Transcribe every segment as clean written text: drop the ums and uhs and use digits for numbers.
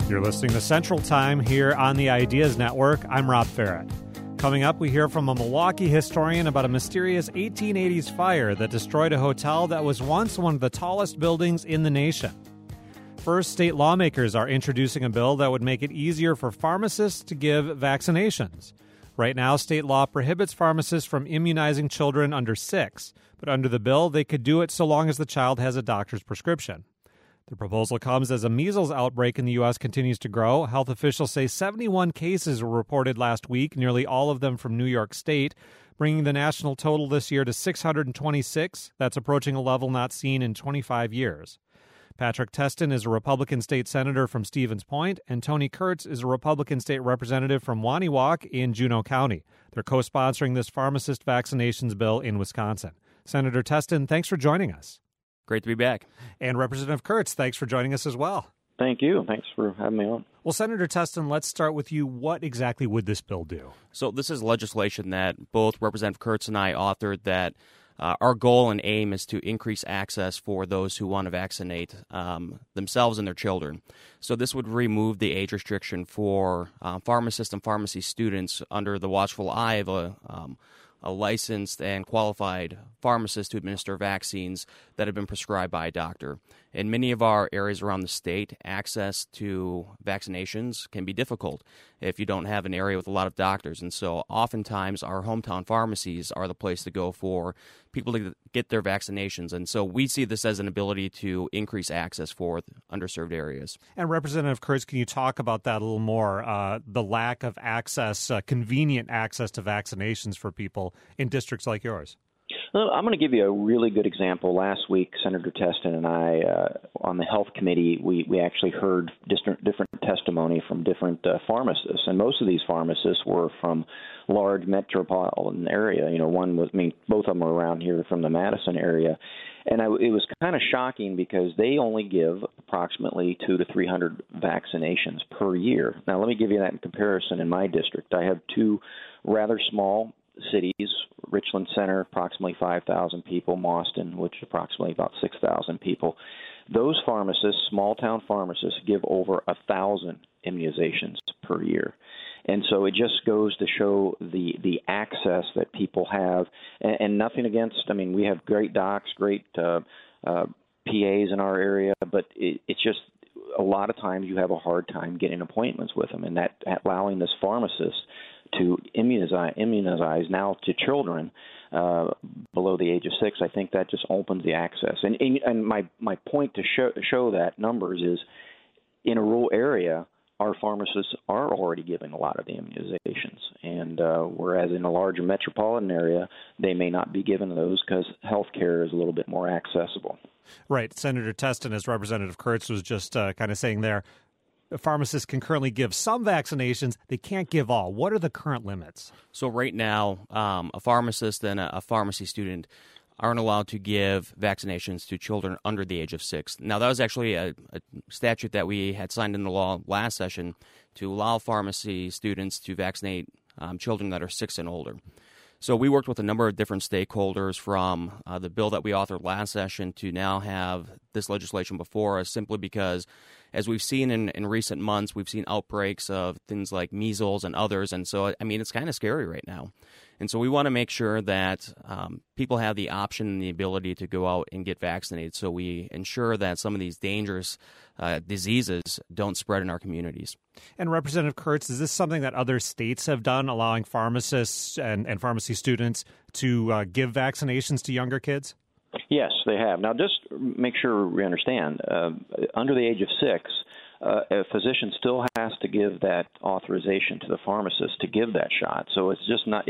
You're listening to Central Time here on the Ideas Network. I'm Rob Farrett. Coming up, we hear from a Milwaukee historian about a mysterious 1880s fire that destroyed a hotel that was once one of the tallest buildings in the nation. First, state lawmakers are introducing a bill that would make it easier for pharmacists to give vaccinations. Right now, state law prohibits pharmacists from immunizing children under 6, but under the bill, they could do it so long as the child has a doctor's prescription. The proposal comes as a measles outbreak in the U.S. continues to grow. Health officials say 71 cases were reported last week, nearly all of them from New York State, bringing the national total this year to 626. That's approaching a level not seen in 25 years. Patrick Testin is a Republican state senator from Stevens Point, and Tony Kurtz is a Republican state representative from Waniwak in Juneau County. They're co-sponsoring this pharmacist vaccinations bill in Wisconsin. Senator Testin, thanks for joining us. Great to be back. And Representative Kurtz, thanks for joining us as well. Thank you. Thanks for having me on. Well, Senator Testin, let's start with you. What exactly would this bill do? So this is legislation that both Representative Kurtz and I authored that our goal and aim is to increase access for those who want to vaccinate themselves and their children. So this would remove the age restriction for pharmacists and pharmacy students under the watchful eye of a licensed and qualified pharmacist to administer vaccines that have been prescribed by a doctor. In many of our areas around the state, access to vaccinations can be difficult if you don't have an area with a lot of doctors. And so oftentimes our hometown pharmacies are the place to go for people to get their vaccinations. And so we see this as an ability to increase access for underserved areas. And Representative Kurtz, can you talk about that a little more, the lack of access, convenient access to vaccinations for people in districts like yours? Well, I'm going to give you a really good example. Last week, Senator Testin and I, on the Health Committee, we actually heard different testimony from different pharmacists, and most of these pharmacists were from large metropolitan area. You know, both of them are around here from the Madison area, and it was kind of shocking because they only give approximately 200 to 300 vaccinations per year. Now, let me give you that in comparison. In my district, I have two rather small cities, Richland Center, approximately 5,000 people, Mauston, which is approximately about 6,000 people. Those pharmacists, small-town pharmacists, give over 1,000 immunizations per year. And so it just goes to show the access that people have, and nothing against, we have great docs, great PAs in our area, but it's just a lot of times you have a hard time getting appointments with them, and that allowing this pharmacist to immunize now to children below the age of 6, I think that just opens the access. And my point to show that numbers is in a rural area, our pharmacists are already giving a lot of the immunizations, and whereas in a larger metropolitan area, they may not be given those because health care is a little bit more accessible. Right. Senator Testin, as Representative Kurtz was just kind of saying there, pharmacists can currently give some vaccinations. They can't give all. What are the current limits? So right now, a pharmacist and a pharmacy student aren't allowed to give vaccinations to children under the age of 6. Now, that was actually a statute that we had signed into law last session to allow pharmacy students to vaccinate children that are 6 and older. So we worked with a number of different stakeholders from the bill that we authored last session to now have this legislation before us, simply because, as we've seen in recent months, we've seen outbreaks of things like measles and others. And so, it's kind of scary right now. And so we want to make sure that people have the option and the ability to go out and get vaccinated, so we ensure that some of these dangerous diseases don't spread in our communities. And Representative Kurtz, is this something that other states have done, allowing pharmacists and pharmacy students to give vaccinations to younger kids? Yes, they have. Now, just make sure we understand, under the age of 6, a physician still has to give that authorization to the pharmacist to give that shot. So it's just not.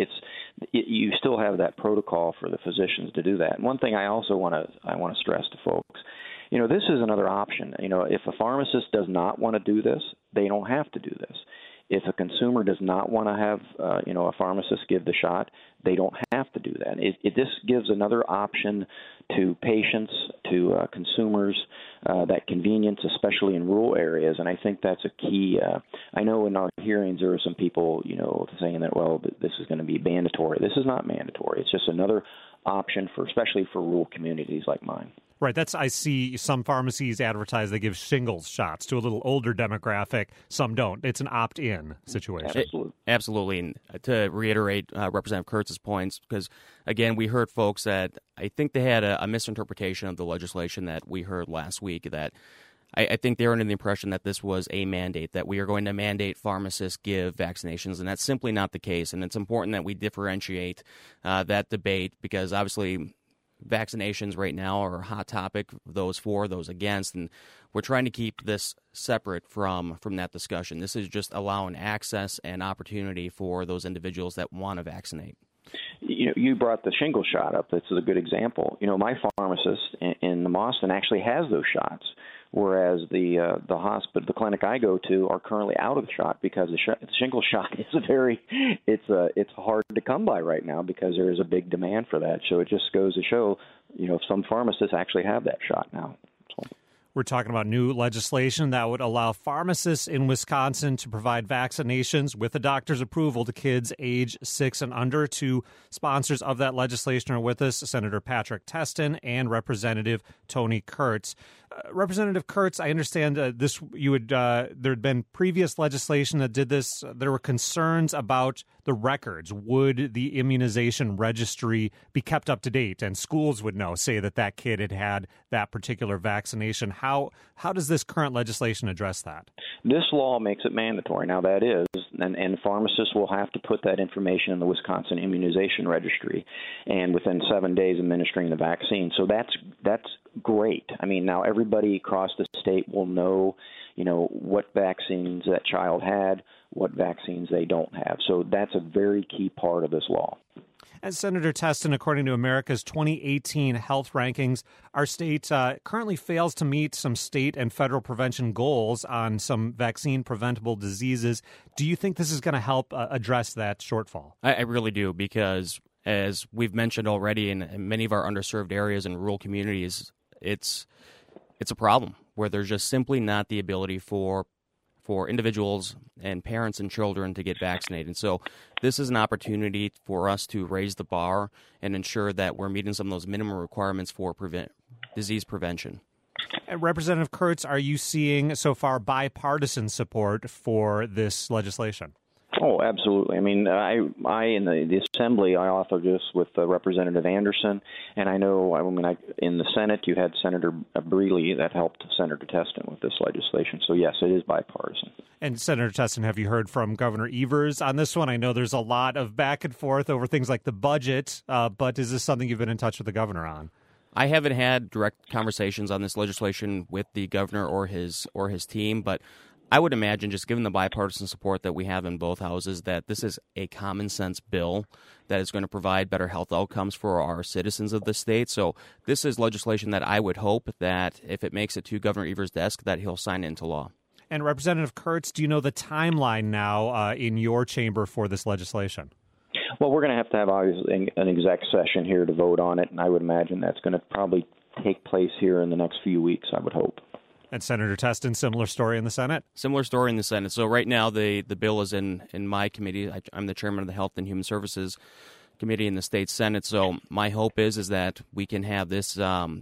You still have that protocol for the physicians to do that. And one thing I also want to stress to folks, this is another option. If a pharmacist does not want to do this, they don't have to do this. If a consumer does not want to have, a pharmacist give the shot, they don't have to do that. This gives another option to patients, to consumers, that convenience, especially in rural areas. And I think that's a key. I know in our hearings there are some people, saying that, well, this is going to be mandatory. This is not mandatory. It's just another option especially for rural communities like mine. Right. I see some pharmacies advertise they give shingles shots to a little older demographic. Some don't. It's an opt-in situation. Absolutely. And to reiterate Representative Kurtz's points, because, again, we heard folks that I think they had a misinterpretation of the legislation that we heard last week, that I think they're under the impression that this was a mandate, that we are going to mandate pharmacists give vaccinations, and that's simply not the case. And it's important that we differentiate that debate, because obviously vaccinations right now are a hot topic, those for, those against, and we're trying to keep this separate from that discussion. This is just allowing access and opportunity for those individuals that want to vaccinate. You brought the shingle shot up. That's a good example. My pharmacist in the Mauston actually has those shots, whereas the hospital, the clinic I go to, are currently out of the shot because the shingle shot is it's hard to come by right now because there is a big demand for that. So it just goes to show, some pharmacists actually have that shot now. We're talking about new legislation that would allow pharmacists in Wisconsin to provide vaccinations with a doctor's approval to kids age 6 and under. Two sponsors of that legislation are with us, Senator Patrick Testin and Representative Tony Kurtz. Representative Kurtz, I understand there had been previous legislation that did this. There were concerns about the records. Would the immunization registry be kept up to date, and schools would say that kid had that particular vaccination? How does this current legislation address that? This law makes it mandatory. Now that is, and pharmacists will have to put that information in the Wisconsin Immunization Registry, and within 7 days administering the vaccine. So that's great. I mean, now everybody across the state will know, what vaccines that child had, what vaccines they don't have. So that's a very key part of this law. As Senator Testin, according to America's 2018 health rankings, our state currently fails to meet some state and federal prevention goals on some vaccine-preventable diseases. Do you think this is going to help address that shortfall? I really do, because as we've mentioned already, in many of our underserved areas and rural communities, it's a problem where there's just simply not the ability for individuals and parents and children to get vaccinated. And so this is an opportunity for us to raise the bar and ensure that we're meeting some of those minimum requirements for disease prevention. And Representative Kurtz, are you seeing so far bipartisan support for this legislation? Oh, absolutely. I mean, I in the Assembly, I authored this with Representative Anderson, and I know, in the Senate, you had Senator Breeley that helped Senator Testin with this legislation. So, yes, it is bipartisan. And Senator Testin, have you heard from Governor Evers on this one? I know there's a lot of back and forth over things like the budget, but is this something you've been in touch with the governor on? I haven't had direct conversations on this legislation with the governor or his team, but I would imagine, just given the bipartisan support that we have in both houses, that this is a common sense bill that is going to provide better health outcomes for our citizens of the state. So this is legislation that I would hope that if it makes it to Governor Evers' desk, that he'll sign it into law. And Representative Kurtz, do you know the timeline now in your chamber for this legislation? Well, we're going to have obviously an exec session here to vote on it, and I would imagine that's going to probably take place here in the next few weeks, I would hope. And Senator Testin, similar story in the Senate? Similar story in the Senate. So right now the bill is in my committee. I'm the chairman of the Health and Human Services Committee in the state Senate. So my hope is that we can have this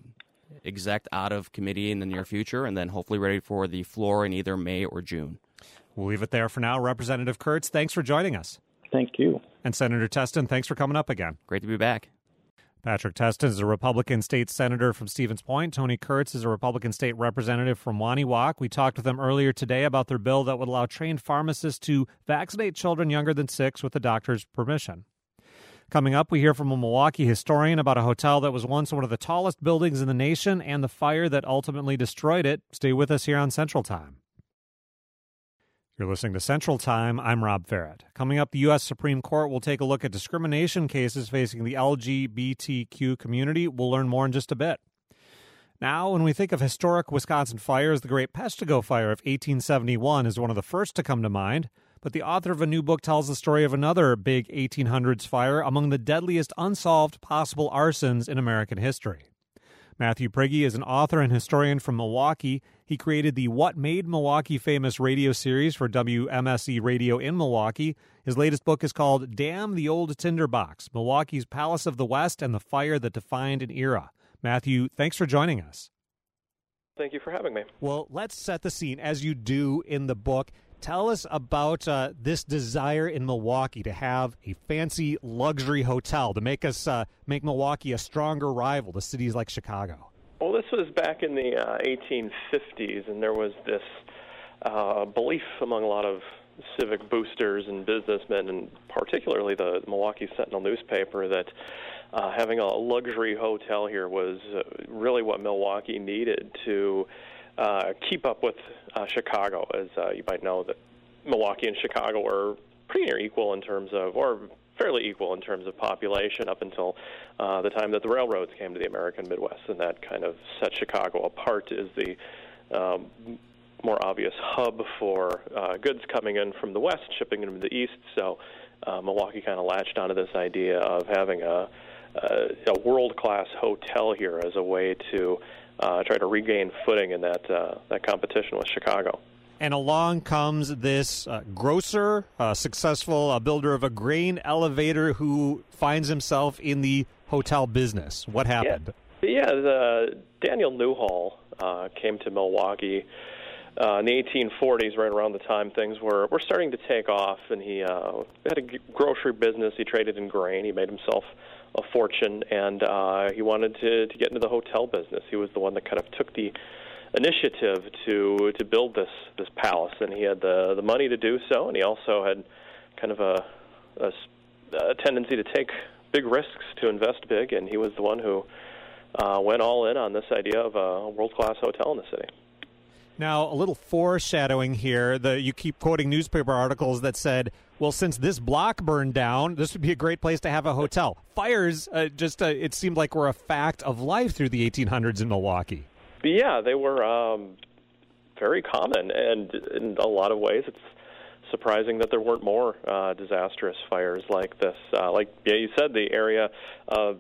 exec out of committee in the near future and then hopefully ready for the floor in either May or June. We'll leave it there for now. Representative Kurtz, thanks for joining us. Thank you. And Senator Testin, thanks for coming up again. Great to be back. Patrick Testin is a Republican state senator from Stevens Point. Tony Kurtz is a Republican state representative from Waniwak. We talked with them earlier today about their bill that would allow trained pharmacists to vaccinate children younger than 6 with the doctor's permission. Coming up, we hear from a Milwaukee historian about a hotel that was once one of the tallest buildings in the nation and the fire that ultimately destroyed it. Stay with us here on Central Time. You're listening to Central Time. I'm Rob Farrett. Coming up, the U.S. Supreme Court will take a look at discrimination cases facing the LGBTQ community. We'll learn more in just a bit. Now, when we think of historic Wisconsin fires, the Great Peshtigo Fire of 1871 is one of the first to come to mind. But the author of a new book tells the story of another big 1800s fire among the deadliest unsolved possible arsons in American history. Matthew Prigge is an author and historian from Milwaukee. He created the What Made Milwaukee Famous radio series for WMSE Radio in Milwaukee. His latest book is called Damn the Old Tinderbox, Milwaukee's Palace of the West and the Fire That Defined an Era. Matthew, thanks for joining us. Thank you for having me. Well, let's set the scene, as you do in the book. Tell us about this desire in Milwaukee to have a fancy luxury hotel to make Milwaukee a stronger rival to cities like Chicago. Well, this was back in the 1850s, and there was this belief among a lot of civic boosters and businessmen, and particularly the Milwaukee Sentinel newspaper, that having a luxury hotel here was really what Milwaukee needed to keep up with Chicago. As you might know, that Milwaukee and Chicago are pretty near equal in terms of, or fairly equal in terms of population up until the time that the railroads came to the American Midwest, and that kind of set Chicago apart as the more obvious hub for goods coming in from the west, shipping them to the east. So Milwaukee kind of latched onto this idea of having a world-class hotel here as a way to try to regain footing in that competition with Chicago. And along comes this grocer, successful builder of a grain elevator who finds himself in the hotel business. What happened? Yeah, Daniel Newhall came to Milwaukee in the 1840s, right around the time things were starting to take off, and he had a grocery business. He traded in grain. He made himself a fortune, and he wanted to get into the hotel business. He was the one that kind of took the initiative to build this palace, and he had the money to do so, and he also had kind of a tendency to take big risks, to invest big, and he was the one who went all in on this idea of a world-class hotel in the city. Now, a little foreshadowing here. You keep quoting newspaper articles that said, well, since this block burned down, this would be a great place to have a hotel. Fires, it seemed like were a fact of life through the 1800s in Milwaukee. Yeah, they were very common, and in a lot of ways it's surprising that there weren't more disastrous fires like this. You said, the area of,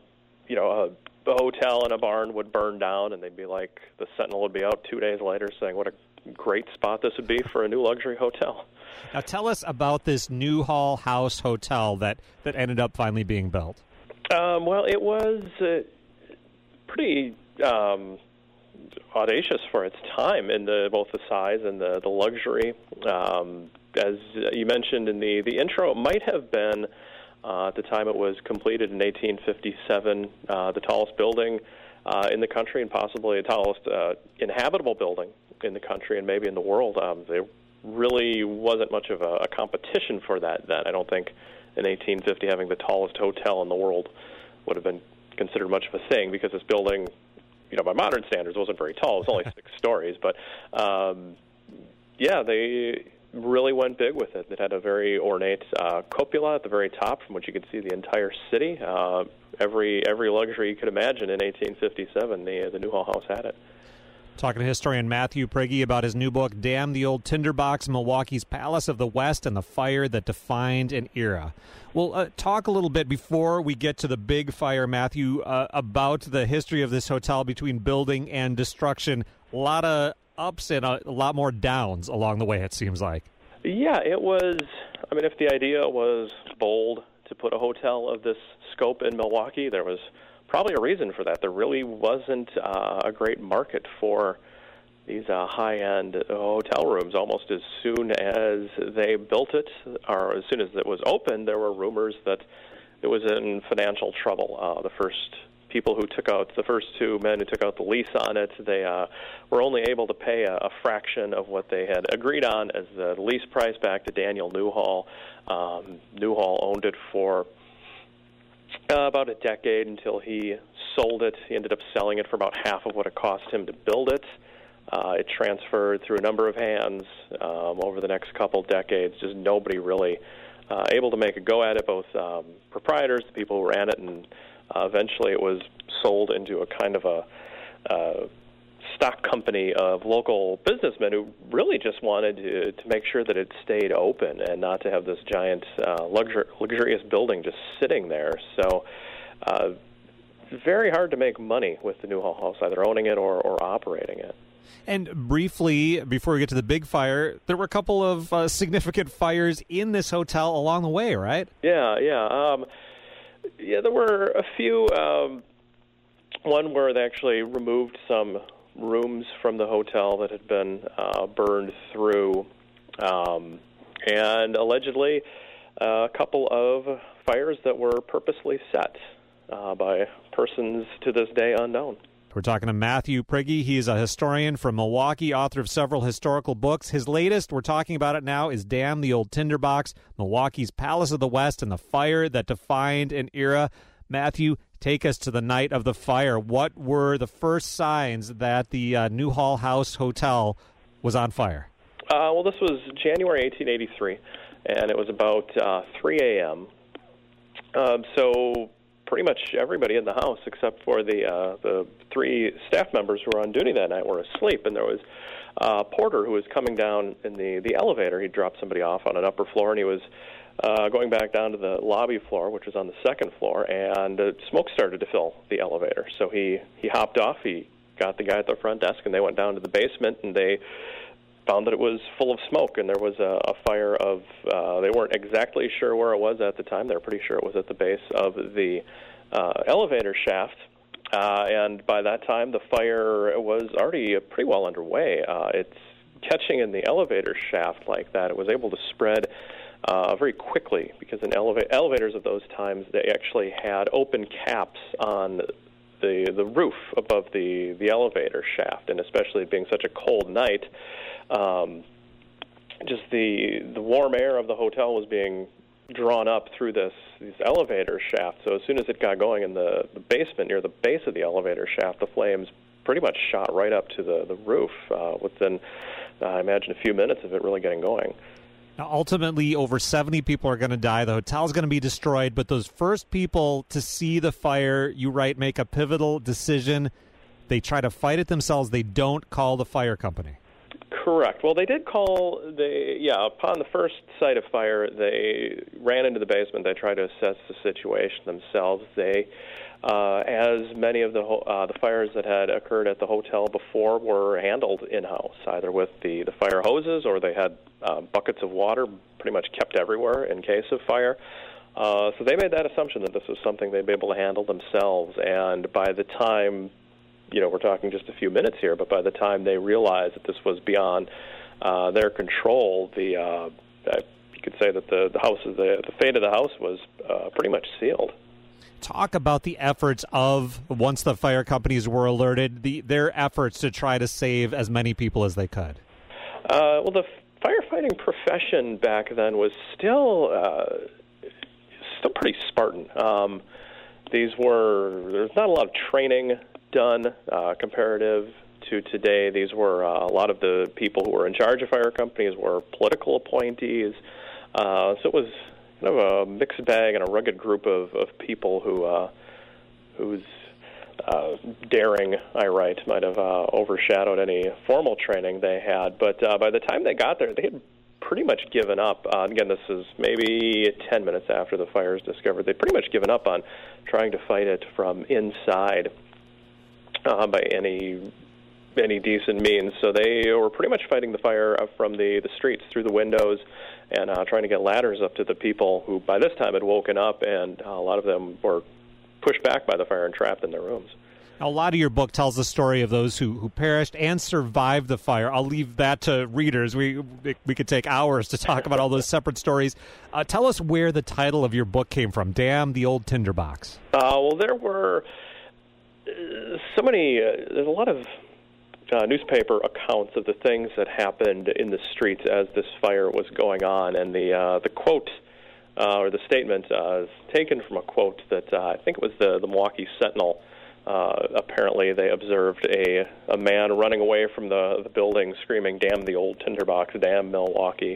a hotel and a barn would burn down, and they'd be like, the Sentinel would be out 2 days later saying what a great spot this would be for a new luxury hotel. Now tell us about this Newhall House Hotel that ended up finally being built. Well, it was pretty audacious for its time in both the size and the luxury. As you mentioned in the intro, it might have been, at the time it was completed in 1857, the tallest building in the country, and possibly the tallest inhabitable building in the country and maybe in the world. There really wasn't much of a competition for that then. I don't think in 1850 having the tallest hotel in the world would have been considered much of a thing, because this building, by modern standards, wasn't very tall. It was only 6 stories. But, they really went big with it. It had a very ornate cupola at the very top from which you could see the entire city. Every luxury you could imagine in 1857, the Newhall House had it. Talking to historian Matthew Prigge about his new book, Damn the Old Tinderbox, Milwaukee's Palace of the West and the Fire That Defined an Era. Well, talk a little bit before we get to the big fire, Matthew, about the history of this hotel between building and destruction. A lot of ups and a lot more downs along the way, it seems like. Yeah, it was. I mean, if the idea was bold to put a hotel of this scope in Milwaukee, there was probably a reason for that. There really wasn't a great market for these high-end hotel rooms. Almost as soon as they built it, or as soon as it was open, there were rumors that it was in financial trouble. The first 2 men who took out the lease on it, they were only able to pay a fraction of what they had agreed on as the lease price back to Daniel Newhall. Newhall owned it for about a decade until he sold it. He ended up selling it for about half of what it cost him to build it. It transferred through a number of hands over the next couple decades. Just nobody really able to make a go at it, both proprietors, the people who ran it, and eventually it was sold into a kind of a stock company of local businessmen who really just wanted to make sure that it stayed open and not to have this giant luxurious building just sitting there. So very hard to make money with the Newhall House, either owning it or operating it. And briefly, before we get to the big fire, there were a couple of significant fires in this hotel along the way, right? Yeah. There were a few one where they actually removed some rooms from the hotel that had been burned through, and allegedly a couple of fires that were purposely set by persons to this day unknown. We're talking to Matthew Prigge. He's a historian from Milwaukee, author of several historical books. His latest, we're talking about it now, is Damn the Old Tinderbox, Milwaukee's Palace of the West and the Fire That Defined an Era. Matthew, take us to the night of the fire. What were the first signs that the Newhall House Hotel was on fire? Well, this was January 1883, and it was about 3 a.m. So pretty much everybody in the house, except for the three staff members who were on duty that night, were asleep, and there was a porter who was coming down in the elevator. He dropped somebody off on an upper floor, and he was going back down to the lobby floor, which was on the second floor, and smoke started to fill the elevator. So he hopped off, he got the guy at the front desk, and they went down to the basement, and they found that it was full of smoke, and there was a fire of, they weren't exactly sure where it was at the time. They were pretty sure it was at the base of the elevator shaft, and by that time the fire was already pretty well underway. It's catching in the elevator shaft like that. It was able to spread very quickly, because in elevators of those times, they actually had open caps on the roof above the elevator shaft, and especially being such a cold night, just the warm air of the hotel was being drawn up through this elevator shaft. So as soon as it got going in the basement near the base of the elevator shaft, the flames pretty much shot right up to the roof within, I imagine, a few minutes of it really getting going. Now, ultimately, over 70 people are going to die. The hotel's going to be destroyed, but those first people to see the fire, you write, make a pivotal decision. They try to fight it themselves. They don't call the fire company. Correct. Well, they did call, upon the first sight of fire, they ran into the basement. They tried to assess the situation themselves. They, as many of the fires that had occurred at the hotel before, were handled in-house, either with the fire hoses, or they had buckets of water pretty much kept everywhere in case of fire. So they made that assumption that this was something they'd be able to handle themselves, and by the time, we're talking just a few minutes here, but by the time they realized that this was beyond their control, you could say that the fate of the house was pretty much sealed. Talk about the efforts of, once the fire companies were alerted, their efforts to try to save as many people as they could. Well, the firefighting profession back then was still pretty Spartan. There's not a lot of training done comparative to today. These were a lot of the people who were in charge of fire companies were political appointees. So it was kind of a mixed bag and a rugged group of people whose daring, I write, might have overshadowed any formal training they had. But by the time they got there, they had pretty much given up. Again, this is maybe 10 minutes after the fire is discovered. They'd pretty much given up on trying to fight it from inside by any decent means. So they were pretty much fighting the fire from the streets through the windows, and trying to get ladders up to the people who by this time had woken up, and a lot of them were pushed back by the fire and trapped in their rooms. A lot of your book tells the story of those who perished and survived the fire. I'll leave that to readers. We could take hours to talk about all those separate stories. Tell us where the title of your book came from, Damn the Old Tinderbox. Well, there were so many, there's a lot of newspaper accounts of the things that happened in the streets as this fire was going on, and the quote or the statement is taken from a quote that I think it was the Milwaukee Sentinel. Apparently they observed a man running away from the building screaming, "Damn the old tinderbox, damn Milwaukee."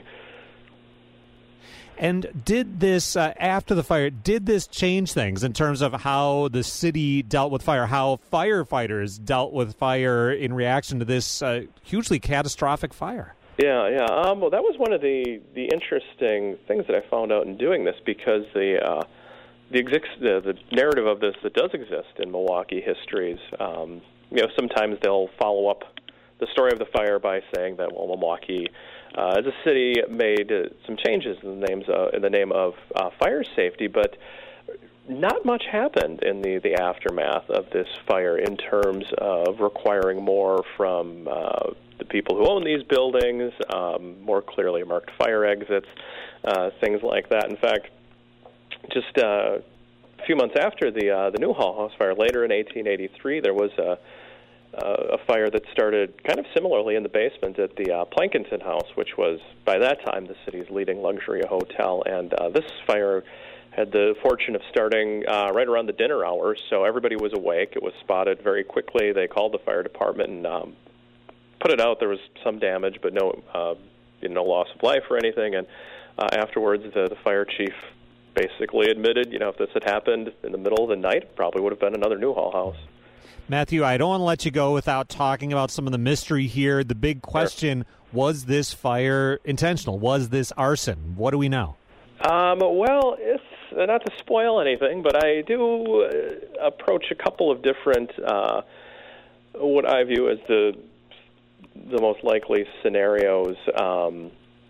And did this, after the fire, did this change things in terms of how the city dealt with fire, how firefighters dealt with fire in reaction to this hugely catastrophic fire? Yeah. Well, that was one of the interesting things that I found out in doing this, because the narrative of this that does exist in Milwaukee histories, sometimes they'll follow up the story of the fire by saying that, well, Milwaukee, as a city, made some changes in the name of fire safety, but not much happened in the aftermath of this fire in terms of requiring more from the people who own these buildings, more clearly marked fire exits, things like that. In fact, just a few months after the Newhall House fire, later in 1883, there was a fire that started kind of similarly in the basement at the Plankinton House, which was, by that time, the city's leading luxury hotel. And this fire had the fortune of starting right around the dinner hours, so everybody was awake. It was spotted very quickly. They called the fire department and put it out. There was some damage, but no loss of life or anything. And afterwards, the fire chief basically admitted, if this had happened in the middle of the night, it probably would have been another Newhall House. Matthew, I don't want to let you go without talking about some of the mystery here. The big question, was this fire intentional? Was this arson? What do we know? Well, it's not to spoil anything, but I do approach a couple of different, what I view as the most likely scenarios as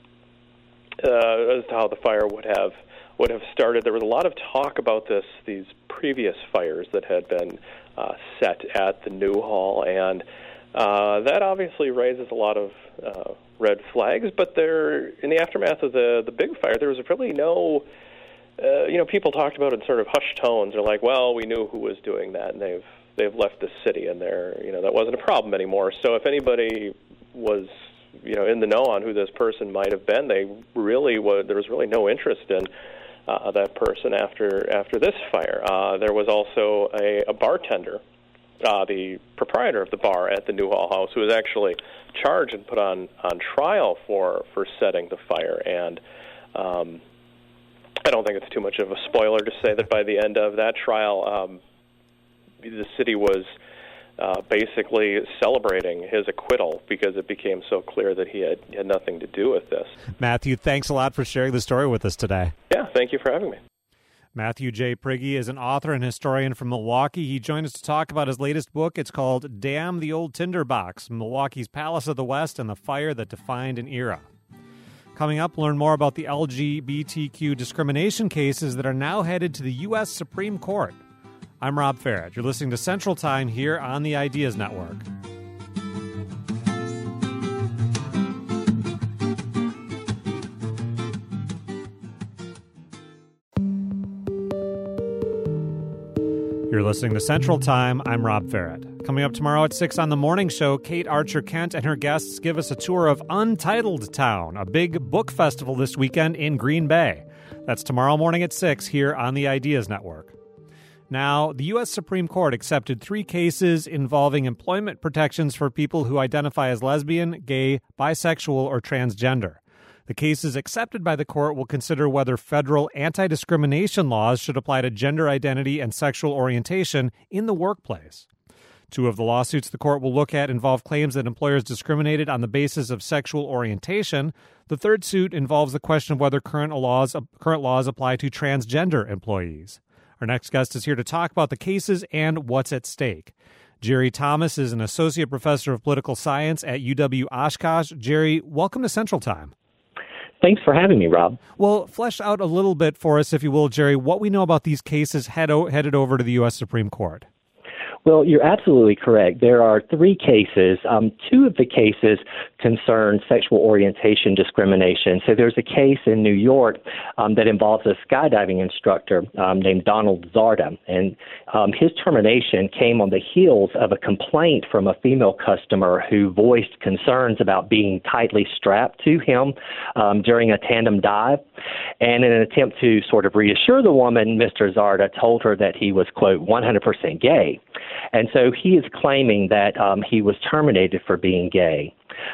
to how the fire would have started. There was a lot of talk about these previous fires that had been set at the Newhall, and that obviously raises a lot of red flags. But in the aftermath of the big fire, there was really no, people talked about it in sort of hushed tones. They're like, well, we knew who was doing that, and they've left the city, and that wasn't a problem anymore. So if anybody was in the know on who this person might have been, there was really no interest in that person after this fire. There was also a bartender, the proprietor of the bar at the Newhall House, who was actually charged and put on trial for setting the fire. And I don't think it's too much of a spoiler to say that by the end of that trial, the city was basically celebrating his acquittal because it became so clear that he had nothing to do with this. Matthew, thanks a lot for sharing the story with us today. Yeah, thank you for having me. Matthew J. Prigge is an author and historian from Milwaukee. He joined us to talk about his latest book. It's called Damn the Old Tinderbox, Milwaukee's Palace of the West and the Fire That Defined an Era. Coming up, learn more about the LGBTQ discrimination cases that are now headed to the U.S. Supreme Court. I'm Rob Farrett. You're listening to Central Time here on the Ideas Network. You're listening to Central Time. I'm Rob Farrett. Coming up tomorrow at 6 on The Morning Show, Kate Archer-Kent and her guests give us a tour of Untitled Town, a big book festival this weekend in Green Bay. That's tomorrow morning at 6 here on the Ideas Network. Now, the U.S. Supreme Court accepted 3 cases involving employment protections for people who identify as lesbian, gay, bisexual, or transgender. The cases accepted by the court will consider whether federal anti-discrimination laws should apply to gender identity and sexual orientation in the workplace. 2 of the lawsuits the court will look at involve claims that employers discriminated on the basis of sexual orientation. The third suit involves the question of whether current laws apply to transgender employees. Our next guest is here to talk about the cases and what's at stake. Jerry Thomas is an associate professor of political science at UW-Oshkosh. Jerry, welcome to Central Time. Thanks for having me, Rob. Well, flesh out a little bit for us, if you will, Jerry, what we know about these cases headed over to the U.S. Supreme Court. Well, you're absolutely correct. There are 3 cases. 2 of the cases concern sexual orientation discrimination. So there's a case in New York that involves a skydiving instructor named Donald Zarda. And his termination came on the heels of a complaint from a female customer who voiced concerns about being tightly strapped to him during a tandem dive. And in an attempt to sort of reassure the woman, Mr. Zarda told her that he was, quote, 100% gay. And so he is claiming that he was terminated for being gay.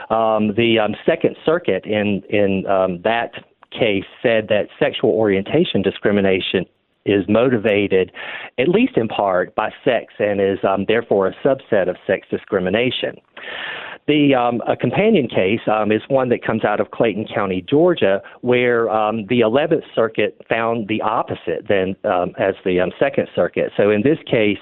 The Second Circuit in that case said that sexual orientation discrimination is motivated, at least in part, by sex and is therefore a subset of sex discrimination. A companion case is one that comes out of Clayton County, Georgia, where the 11th Circuit found the opposite than as the Second Circuit. So in this case,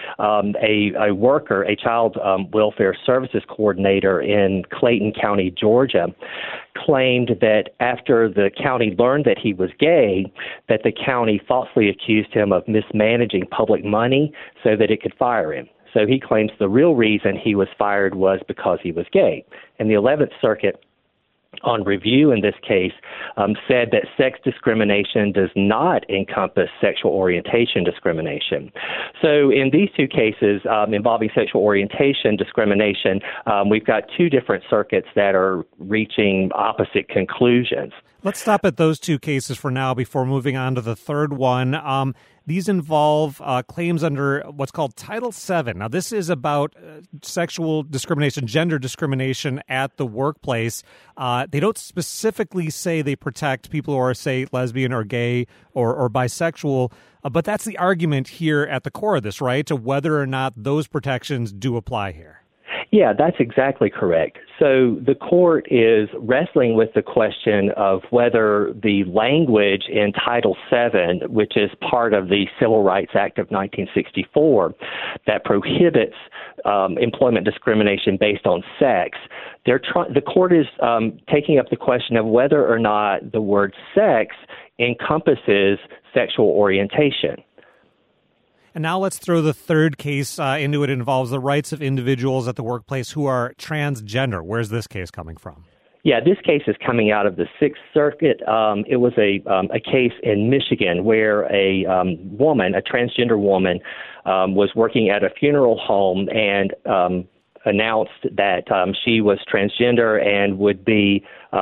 a worker, a child welfare services coordinator in Clayton County, Georgia, claimed that after the county learned that he was gay, that the county falsely accused him of mismanaging public money so that it could fire him. So he claims the real reason he was fired was because he was gay. And the 11th Circuit, on review in this case, said that sex discrimination does not encompass sexual orientation discrimination. So in these two cases involving sexual orientation discrimination, we've got two different circuits that are reaching opposite conclusions. Let's stop at those two cases for now before moving on to the third one. These involve claims under what's called Title VII. Now, this is about sexual discrimination, gender discrimination at the workplace. They don't specifically say they protect people who are, say, lesbian or gay or bisexual, but that's the argument here at the core of this, right, to whether or not those protections do apply here. Yeah, that's exactly correct. So the court is wrestling with the question of whether the language in Title VII, which is part of the Civil Rights Act of 1964, that prohibits employment discrimination based on sex, the court is taking up the question of whether or not the word sex encompasses sexual orientation. And now let's throw the third case into it. It involves the rights of individuals at the workplace who are transgender. Where's this case coming from? Yeah, this case is coming out of the Sixth Circuit. It was a case in Michigan where a transgender woman, was working at a funeral home and announced that she was transgender and would be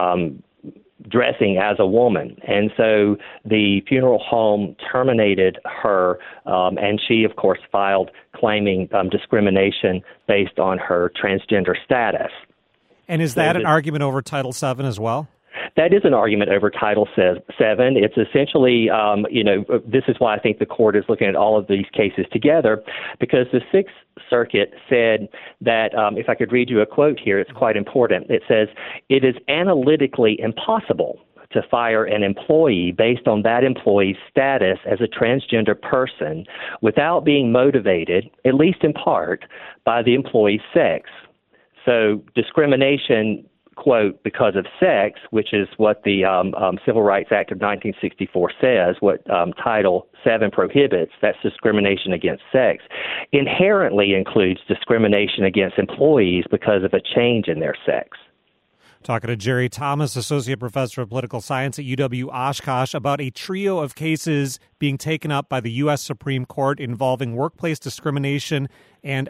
dressing as a woman. And so the funeral home terminated her, and she, of course, filed claiming discrimination based on her transgender status. And is that an argument over Title VII as well? That is an argument over Title VII. It's essentially, this is why I think the court is looking at all of these cases together, because the Sixth Circuit said that, if I could read you a quote here, it's quite important. It says, "It is analytically impossible to fire an employee based on that employee's status as a transgender person without being motivated, at least in part, by the employee's sex." So discrimination, quote, because of sex, which is what the Civil Rights Act of 1964 says, what Title VII prohibits, that's discrimination against sex, inherently includes discrimination against employees because of a change in their sex. Talking to Jerry Thomas, Associate Professor of Political Science at UW-Oshkosh, about a trio of cases being taken up by the U.S. Supreme Court involving workplace discrimination and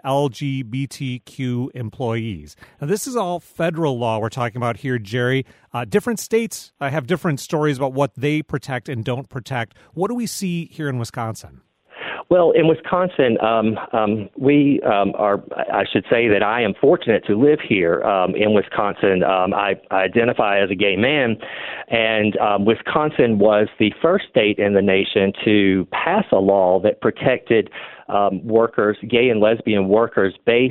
LGBTQ employees. Now, this is all federal law we're talking about here, Jerry. Different states have different stories about what they protect and don't protect. What do we see here in Wisconsin? Well, in Wisconsin, we are, I should say that I am fortunate to live here in Wisconsin. I identify as a gay man, and Wisconsin was the first state in the nation to pass a law that protected workers, gay and lesbian workers gay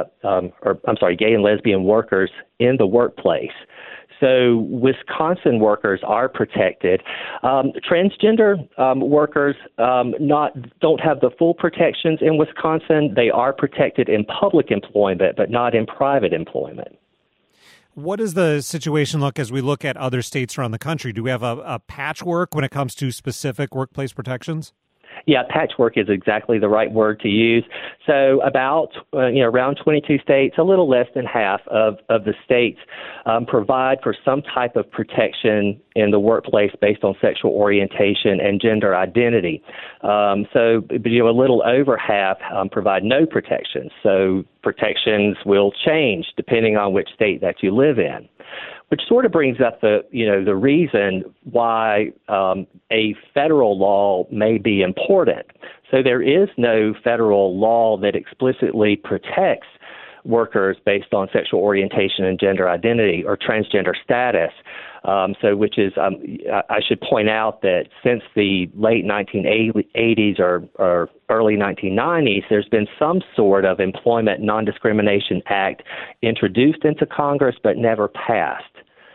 and lesbian workers in the workplace. So Wisconsin workers are protected. Transgender workers don't have the full protections in Wisconsin. They are protected in public employment, but not in private employment. What does the situation look as we look at other states around the country? Do we have a patchwork when it comes to specific workplace protections? Yeah, patchwork is exactly the right word to use. So about, around 22 states, a little less than half of the states provide for some type of protection in the workplace based on sexual orientation and gender identity. A little over half provide no protection. So protections will change depending on which state that you live in. Which sort of brings up the reason why a federal law may be important. So there is no federal law that explicitly protects workers based on sexual orientation and gender identity or transgender status. I should point out that since the late 1980s or early 1990s, there's been some sort of Employment Non-Discrimination Act introduced into Congress but never passed.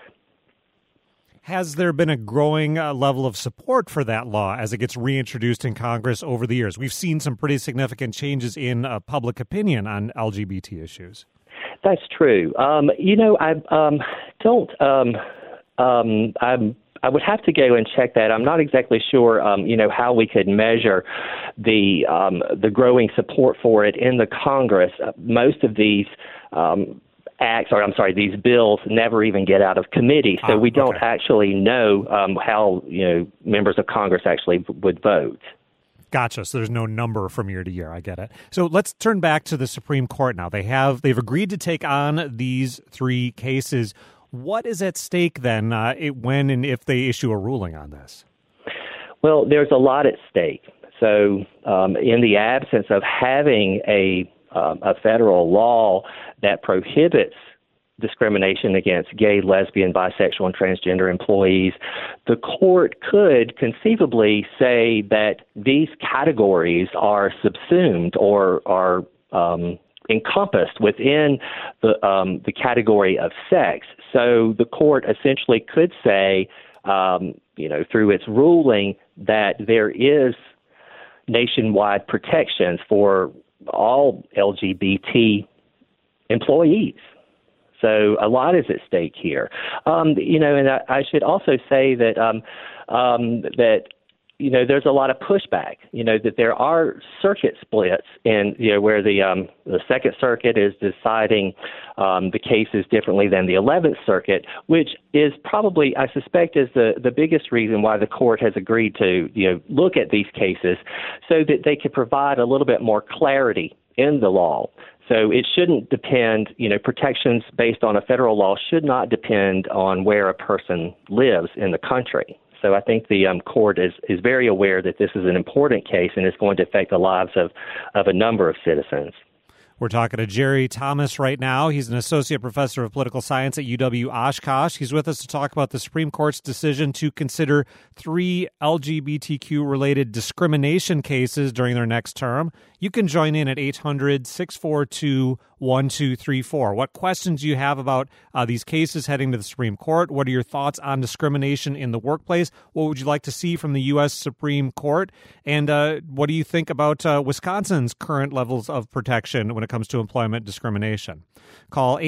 Has there been a growing level of support for that law as it gets reintroduced in Congress over the years? We've seen some pretty significant changes in public opinion on LGBT issues. That's true. I don't I would have to go and check that. I'm not exactly sure, how we could measure the growing support for it in the Congress. Most of these these bills never even get out of committee, so we don't actually know how members of Congress actually would vote. Gotcha. So there's no number from year to year. I get it. So let's turn back to the Supreme Court now. They've agreed to take on these 3 cases. What is at stake then when and if they issue a ruling on this? Well, there's a lot at stake. So in the absence of having a federal law that prohibits discrimination against gay, lesbian, bisexual, and transgender employees, the court could conceivably say that these categories are subsumed or are encompassed within the category of sex. So the court essentially could say, through its ruling, that there is nationwide protections for all LGBT employees. So a lot is at stake here. And I should also say that there's a lot of pushback. That there are circuit splits, and where the Second Circuit is deciding the cases differently than the 11th Circuit, which is probably, I suspect, is the biggest reason why the court has agreed to look at these cases, so that they could provide a little bit more clarity in the law. So it shouldn't depend, protections based on a federal law should not depend on where a person lives in the country. So I think the court is very aware that this is an important case and it's going to affect the lives of a number of citizens. We're talking to Jerry Thomas right now. He's an associate professor of political science at UW-Oshkosh. He's with us to talk about the Supreme Court's decision to consider 3 LGBTQ-related discrimination cases during their next term. You can join in at 800-642-1234. What questions do you have about these cases heading to the Supreme Court? What are your thoughts on discrimination in the workplace? What would you like to see from the U.S. Supreme Court? And what do you think about Wisconsin's current levels of protection when it comes to employment discrimination? Call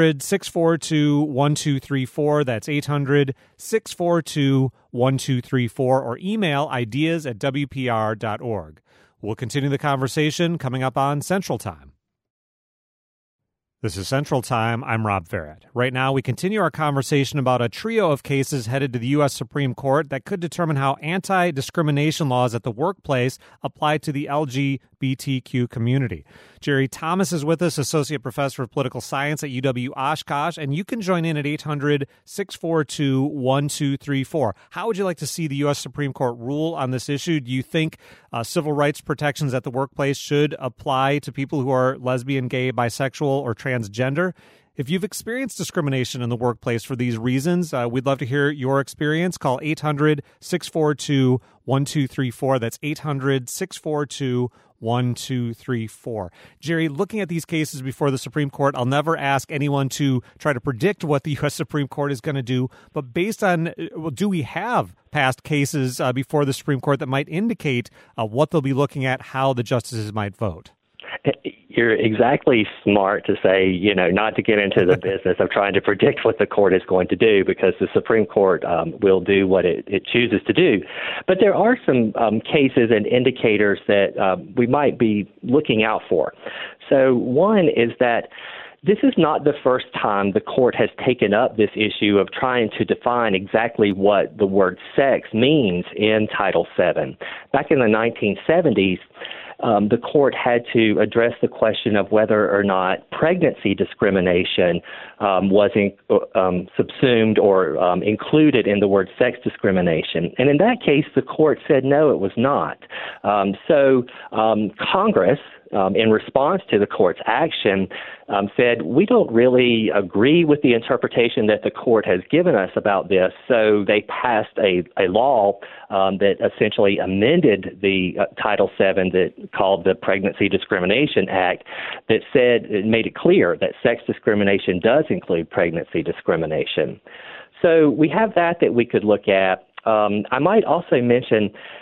800-642-1234. That's 800-642-1234, or email ideas@wpr.org. We'll continue the conversation coming up on Central Time. This is Central Time. I'm Rob Ferret. Right now, we continue our conversation about a trio of cases headed to the U.S. Supreme Court that could determine how anti-discrimination laws at the workplace apply to the LGBTQ community. Jerry Thomas is with us, associate professor of political science at UW-Oshkosh, and you can join in at 800-642-1234. How would you like to see the U.S. Supreme Court rule on this issue? Do you think civil rights protections at the workplace should apply to people who are lesbian, gay, bisexual, or transgender? If you've experienced discrimination in the workplace for these reasons, we'd love to hear your experience. Call 800-642-1234. That's 800-642-1234. Jerry, looking at these cases before the Supreme Court, I'll never ask anyone to try to predict what the U.S. Supreme Court is going to do, but based on, do we have past cases before the Supreme Court that might indicate what they'll be looking at, how the justices might vote? You're exactly smart to say, not to get into the business of trying to predict what the court is going to do, because the Supreme Court will do what it chooses to do. But there are some cases and indicators that we might be looking out for. So one is that this is not the first time the court has taken up this issue of trying to define exactly what the word sex means in Title VII. Back in the 1970s, the court had to address the question of whether or not pregnancy discrimination was subsumed or included in the word sex discrimination. And in that case, the court said no, it was not. So Congress, in response to the court's action, said, we don't really agree with the interpretation that the court has given us about this. So they passed a law that essentially amended the Title VII that called the Pregnancy Discrimination Act, that said, it made it clear that sex discrimination does include pregnancy discrimination. So we have that we could look at. I might also mention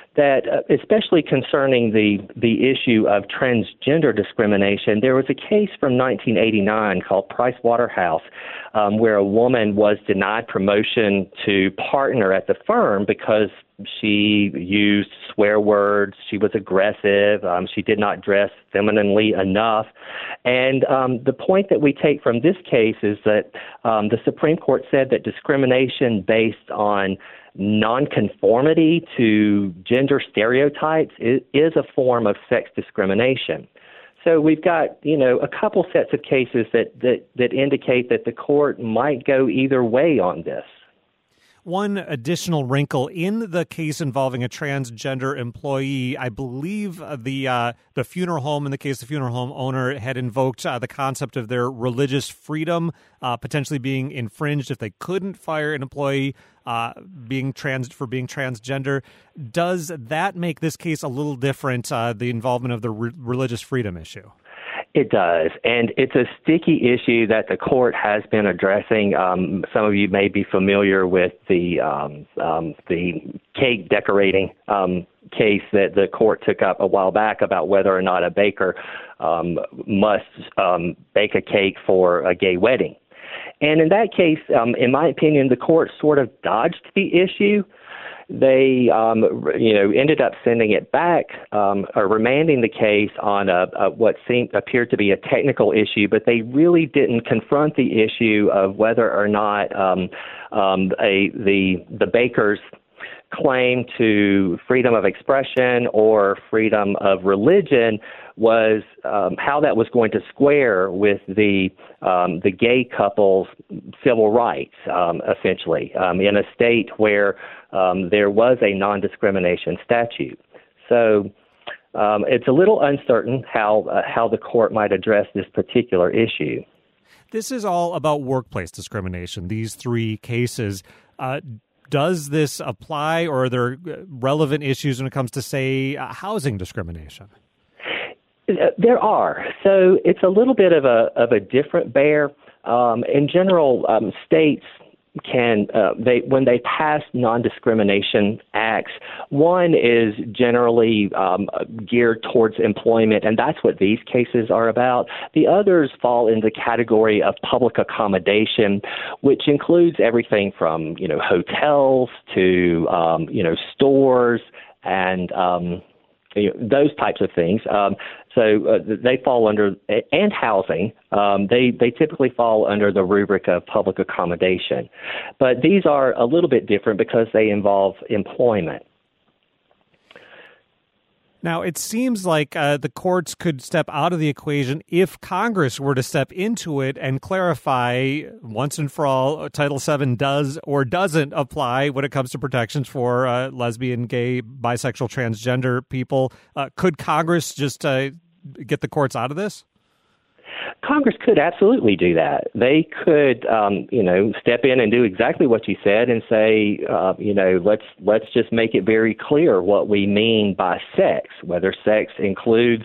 that, especially concerning the issue of transgender discrimination, there was a case from 1989 called Price Waterhouse, where a woman was denied promotion to partner at the firm because she used swear words, she was aggressive, she did not dress femininely enough. And the point that we take from this case is that the Supreme Court said that discrimination based on nonconformity to gender stereotypes is a form of sex discrimination. So we've got, a couple sets of cases that indicate that the court might go either way on this. One additional wrinkle in the case involving a transgender employee, I believe the funeral home, in the case the funeral home owner had invoked the concept of their religious freedom potentially being infringed if they couldn't fire an employee being transgender. Does that make this case a little different, the involvement of the religious freedom issue? It does, and it's a sticky issue that the court has been addressing. Some of you may be familiar with the cake decorating case that the court took up a while back about whether or not a baker must bake a cake for a gay wedding. And in that case, in my opinion, the court sort of dodged the issue. They, ended up sending it back or remanding the case on what appeared to be a technical issue, but they really didn't confront the issue of whether or not the baker's claim to freedom of expression or freedom of religion was how that was going to square with the gay couple's civil rights, essentially, in a state where there was a non-discrimination statute. So it's a little uncertain how the court might address this particular issue. This is all about workplace discrimination, these three cases. Does this apply, or are there relevant issues when it comes to, say, housing discrimination? There are. So it's a little bit of a different bear. In general, states can when they pass non-discrimination acts, one is generally geared towards employment, and that's what these cases are about. The others fall in the category of public accommodation, which includes everything from hotels to stores and those types of things. So they fall under, and housing, they typically fall under the rubric of public accommodation. But these are a little bit different because they involve employment. Now, it seems like the courts could step out of the equation if Congress were to step into it and clarify once and for all Title VII does or doesn't apply when it comes to protections for lesbian, gay, bisexual, transgender people. Could Congress just get the courts out of this? Congress could absolutely do that. They could, step in and do exactly what you said and say, let's just make it very clear what we mean by sex, whether sex includes,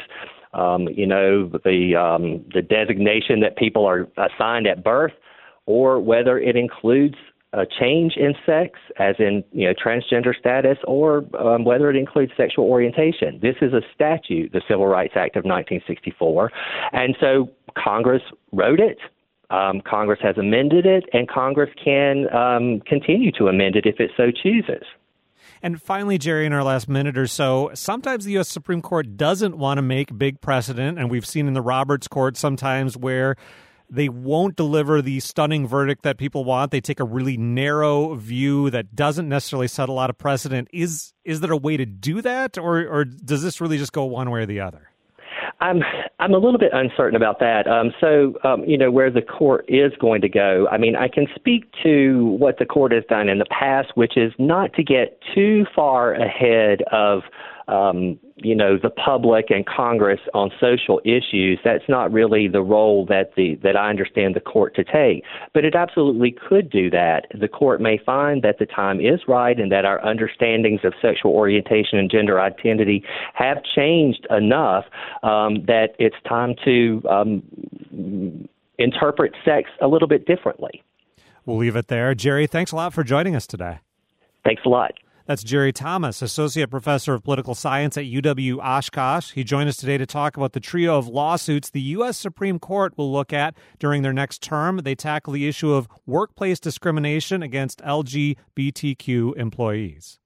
the designation that people are assigned at birth, or whether it includes a change in sex, as in transgender status, or whether it includes sexual orientation. This is a statute, the Civil Rights Act of 1964, and so Congress wrote it. Congress has amended it, and Congress can continue to amend it if it so chooses. And finally, Jerry, in our last minute or so, sometimes the U.S. Supreme Court doesn't want to make big precedent, and we've seen in the Roberts Court sometimes where they won't deliver the stunning verdict that people want. They take a really narrow view that doesn't necessarily set a lot of precedent. Is there a way to do that, or does this really just go one way or the other? I'm a little bit uncertain about that. Where the court is going to go, I can speak to what the court has done in the past, which is not to get too far ahead of the public and Congress on social issues. That's not really the role that I understand the court to take. But it absolutely could do that. The court may find that the time is right and that our understandings of sexual orientation and gender identity have changed enough that it's time to interpret sex a little bit differently. We'll leave it there. Jerry, thanks a lot for joining us today. Thanks a lot. That's Jerry Thomas, Associate Professor of Political Science at UW Oshkosh. He joined us today to talk about the trio of lawsuits the U.S. Supreme Court will look at during their next term. They tackle the issue of workplace discrimination against LGBTQ employees.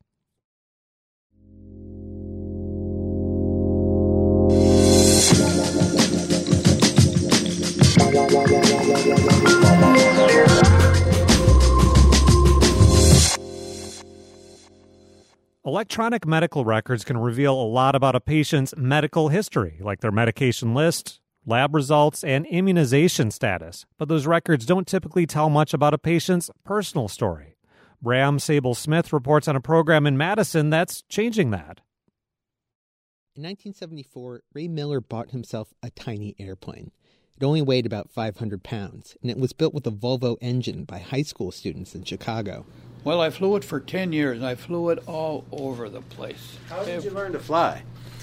Electronic medical records can reveal a lot about a patient's medical history, like their medication list, lab results, and immunization status. But those records don't typically tell much about a patient's personal story. Bram Sable-Smith reports on a program in Madison that's changing that. In 1974, Ray Miller bought himself a tiny airplane. It only weighed about 500 pounds, and it was built with a Volvo engine by high school students in Chicago. Well, I flew it for 10 years, and I flew it all over the place. How did you learn to fly?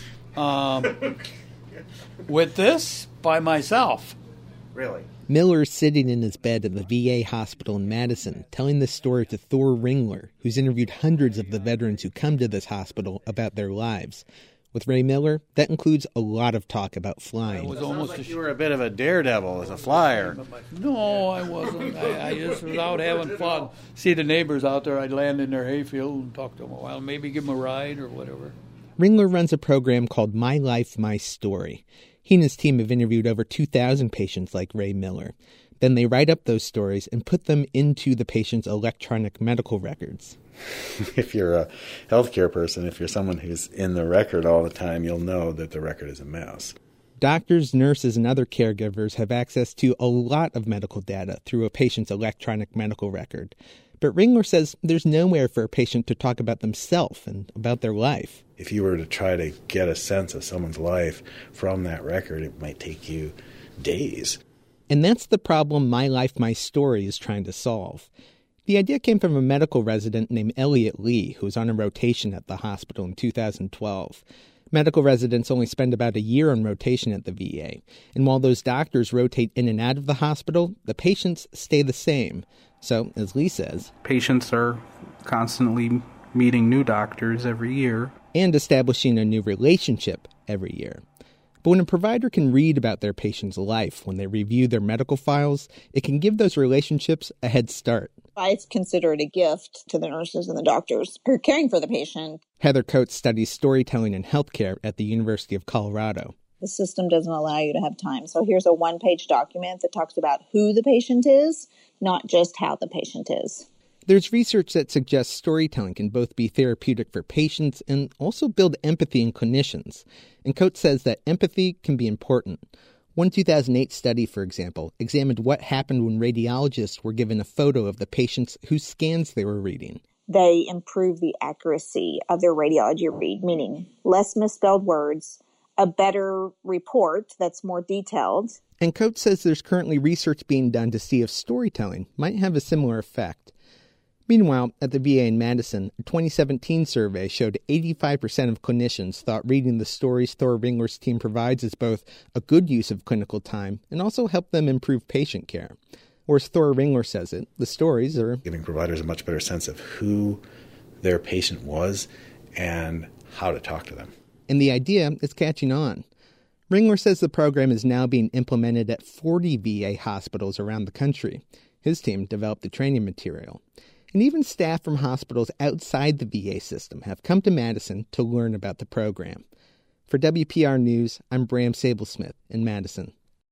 With this, by myself. Really? Miller's sitting in his bed at the VA hospital in Madison, telling this story to Thor Ringler, who's interviewed hundreds of the veterans who come to this hospital about their lives. With Ray Miller, that includes a lot of talk about flying. It was almost like you were a bit of a daredevil as a flyer. No, I wasn't. I just was out having fun. See the neighbors out there, I'd land in their hayfield and talk to them a while, maybe give them a ride or whatever. Ringler runs a program called My Life, My Story. He and his team have interviewed over 2,000 patients like Ray Miller. Then they write up those stories and put them into the patient's electronic medical records. If you're a healthcare person, if you're someone who's in the record all the time, you'll know that the record is a mess. Doctors, nurses, and other caregivers have access to a lot of medical data through a patient's electronic medical record. But Ringler says there's nowhere for a patient to talk about themselves and about their life. If you were to try to get a sense of someone's life from that record, it might take you days. And that's the problem My Life, My Story is trying to solve. The idea came from a medical resident named Elliot Lee, who was on a rotation at the hospital in 2012. Medical residents only spend about a year on rotation at the VA, and while those doctors rotate in and out of the hospital, the patients stay the same. So, as Lee says, patients are constantly meeting new doctors every year. And establishing a new relationship every year. But when a provider can read about their patient's life when they review their medical files, it can give those relationships a head start. I consider it a gift to the nurses and the doctors who are caring for the patient. Heather Coates studies storytelling and healthcare at the University of Colorado. The system doesn't allow you to have time. So here's a one-page document that talks about who the patient is, not just how the patient is. There's research that suggests storytelling can both be therapeutic for patients and also build empathy in clinicians. And Coates says that empathy can be important. One 2008 study, for example, examined what happened when radiologists were given a photo of the patients whose scans they were reading. They improve the accuracy of their radiology read, meaning less misspelled words, a better report that's more detailed. And Coates says there's currently research being done to see if storytelling might have a similar effect. Meanwhile, at the VA in Madison, a 2017 survey showed 85% of clinicians thought reading the stories Thor Ringler's team provides is both a good use of clinical time and also help them improve patient care. Or as Thor Ringler says it, the stories are giving providers a much better sense of who their patient was and how to talk to them. And the idea is catching on. Ringler says the program is now being implemented at 40 VA hospitals around the country. His team developed the training material. And even staff from hospitals outside the VA system have come to Madison to learn about the program. For WPR News, I'm Bram Sable-Smith in Madison.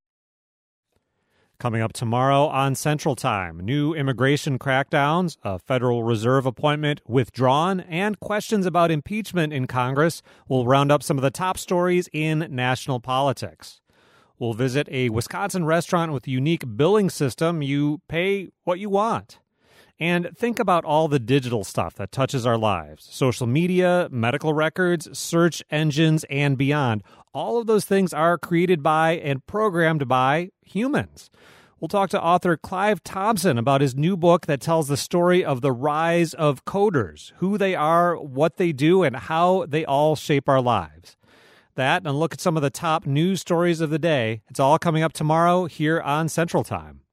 Coming up tomorrow on Central Time, new immigration crackdowns, a Federal Reserve appointment withdrawn, and questions about impeachment in Congress will round up some of the top stories in national politics. We'll visit a Wisconsin restaurant with a unique billing system. You pay what you want. And think about all the digital stuff that touches our lives. Social media, medical records, search engines, and beyond. All of those things are created by and programmed by humans. We'll talk to author Clive Thompson about his new book that tells the story of the rise of coders, who they are, what they do, and how they all shape our lives. That and look at some of the top news stories of the day. It's all coming up tomorrow here on Central Time.